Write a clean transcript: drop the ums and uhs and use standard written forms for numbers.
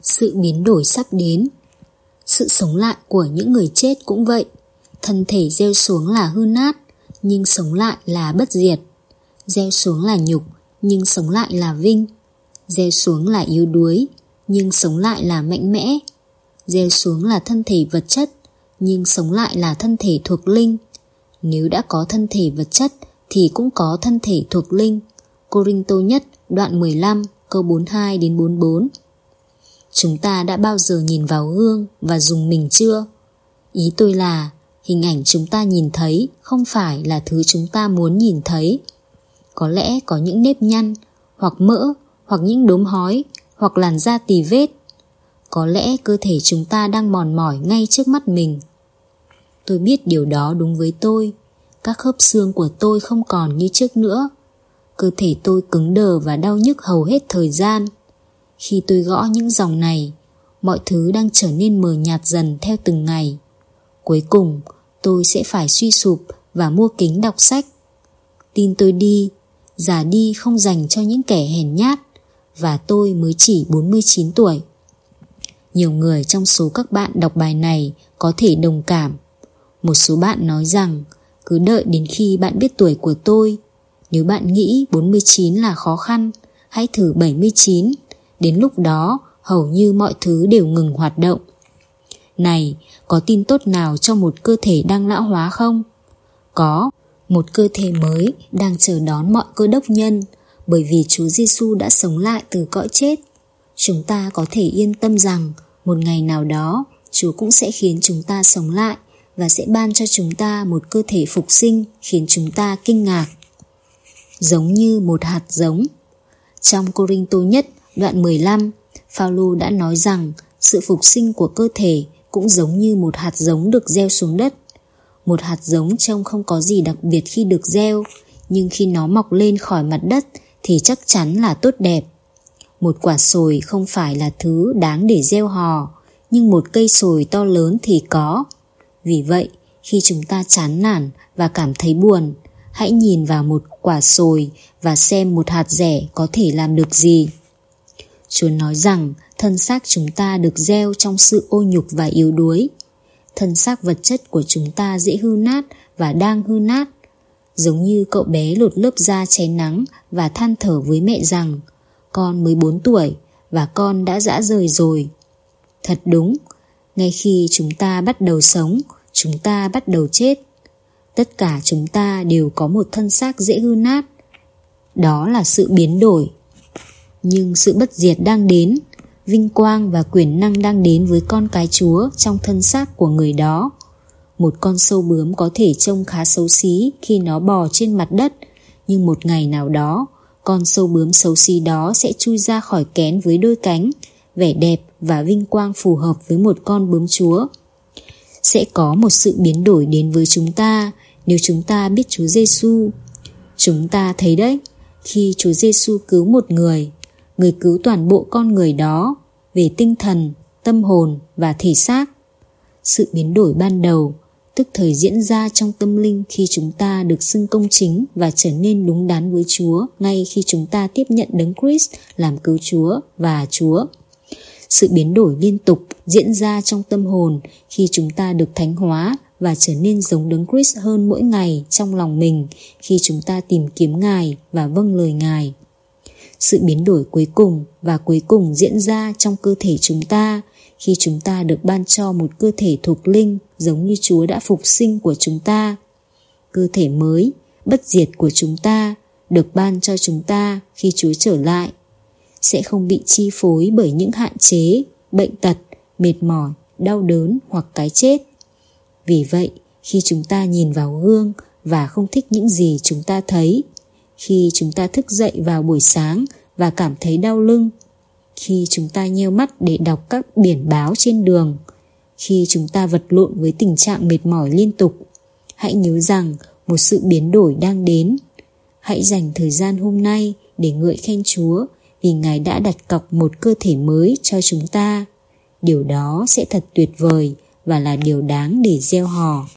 Sự biến đổi sắp đến. Sự sống lại của những người chết cũng vậy. Thân thể gieo xuống là hư nát, nhưng sống lại là bất diệt. Gieo xuống là nhục, nhưng sống lại là vinh. Gieo xuống là yếu đuối, nhưng sống lại là mạnh mẽ. Gieo xuống là thân thể vật chất, nhưng sống lại là thân thể thuộc linh. Nếu đã có thân thể vật chất thì cũng có thân thể thuộc linh. Cô-rinh-tô nhất đoạn 15 câu 42 đến 44. Chúng ta đã bao giờ nhìn vào gương và dùng mình chưa? Ý tôi là hình ảnh chúng ta nhìn thấy không phải là thứ chúng ta muốn nhìn thấy. Có lẽ có những nếp nhăn, hoặc mỡ, hoặc những đốm hói, hoặc làn da tì vết. Có lẽ cơ thể chúng ta đang mòn mỏi ngay trước mắt mình. Tôi biết điều đó đúng với tôi. Các khớp xương của tôi không còn như trước nữa. Cơ thể tôi cứng đờ và đau nhức hầu hết thời gian. Khi tôi gõ những dòng này, mọi thứ đang trở nên mờ nhạt dần theo từng ngày. Cuối cùng, tôi sẽ phải suy sụp và mua kính đọc sách. Tin tôi đi, già đi không dành cho những kẻ hèn nhát, và tôi mới chỉ 49 tuổi. Nhiều người trong số các bạn đọc bài này có thể đồng cảm. Một số bạn nói rằng cứ đợi đến khi bạn biết tuổi của tôi. Nếu bạn nghĩ 49 là khó khăn, hãy thử 79. Đến lúc đó hầu như mọi thứ đều ngừng hoạt động. Này, có tin tốt nào cho một cơ thể đang lão hóa không? Có, một cơ thể mới đang chờ đón mọi cơ đốc nhân, bởi vì Chúa Giêsu đã sống lại từ cõi chết. Chúng ta có thể yên tâm rằng một ngày nào đó Chúa cũng sẽ khiến chúng ta sống lại và sẽ ban cho chúng ta một cơ thể phục sinh khiến chúng ta kinh ngạc. Giống như một hạt giống. Trong Cô-rinh-tô nhất đoạn 15, Phao-lô đã nói rằng sự phục sinh của cơ thể cũng giống như một hạt giống được gieo xuống đất. Một hạt giống trông không có gì đặc biệt khi được gieo, nhưng khi nó mọc lên khỏi mặt đất thì chắc chắn là tốt đẹp. Một quả sồi không phải là thứ đáng để gieo hò, nhưng một cây sồi to lớn thì có. Vì vậy, khi chúng ta chán nản và cảm thấy buồn, hãy nhìn vào một quả sồi và xem một hạt dẻ có thể làm được gì. Chúa nói rằng thân xác chúng ta được gieo trong sự ô nhục và yếu đuối. Thân xác vật chất của chúng ta dễ hư nát và đang hư nát. Giống như cậu bé lột lớp da cháy nắng và than thở với mẹ rằng con mới 4 tuổi và con đã rã rời rồi. Thật đúng, ngay khi chúng ta bắt đầu sống, chúng ta bắt đầu chết. Tất cả chúng ta đều có một thân xác dễ hư nát. Đó là sự biến đổi. Nhưng sự bất diệt đang đến, vinh quang và quyền năng đang đến với con cái Chúa trong thân xác của người đó. Một con sâu bướm có thể trông khá xấu xí khi nó bò trên mặt đất, nhưng một ngày nào đó, con sâu bướm xấu xí đó sẽ chui ra khỏi kén với đôi cánh, vẻ đẹp và vinh quang phù hợp với một con bướm Chúa. Sẽ có một sự biến đổi đến với chúng ta nếu chúng ta biết Chúa Giêsu. Chúng ta thấy đấy, khi Chúa Giêsu cứu một người, người cứu toàn bộ con người đó về tinh thần, tâm hồn và thể xác. Sự biến đổi ban đầu tức thời diễn ra trong tâm linh khi chúng ta được xưng công chính và trở nên đúng đắn với Chúa ngay khi chúng ta tiếp nhận Đấng Christ làm cứu Chúa và Chúa. Sự biến đổi liên tục diễn ra trong tâm hồn khi chúng ta được thánh hóa và trở nên giống Đấng Christ hơn mỗi ngày trong lòng mình khi chúng ta tìm kiếm Ngài và vâng lời Ngài. Sự biến đổi cuối cùng diễn ra trong cơ thể chúng ta khi chúng ta được ban cho một cơ thể thuộc linh giống như Chúa đã phục sinh của chúng ta. Cơ thể mới, bất diệt của chúng ta được ban cho chúng ta khi Chúa trở lại, sẽ không bị chi phối bởi những hạn chế, bệnh tật, mệt mỏi, đau đớn hoặc cái chết. Vì vậy, khi chúng ta nhìn vào gương và không thích những gì chúng ta thấy, khi chúng ta thức dậy vào buổi sáng và cảm thấy đau lưng, khi chúng ta nheo mắt để đọc các biển báo trên đường, khi chúng ta vật lộn với tình trạng mệt mỏi liên tục, hãy nhớ rằng một sự biến đổi đang đến. Hãy dành thời gian hôm nay để ngợi khen Chúa vì Ngài đã đặt cọc một cơ thể mới cho chúng ta. Điều đó sẽ thật tuyệt vời và là điều đáng để reo hò.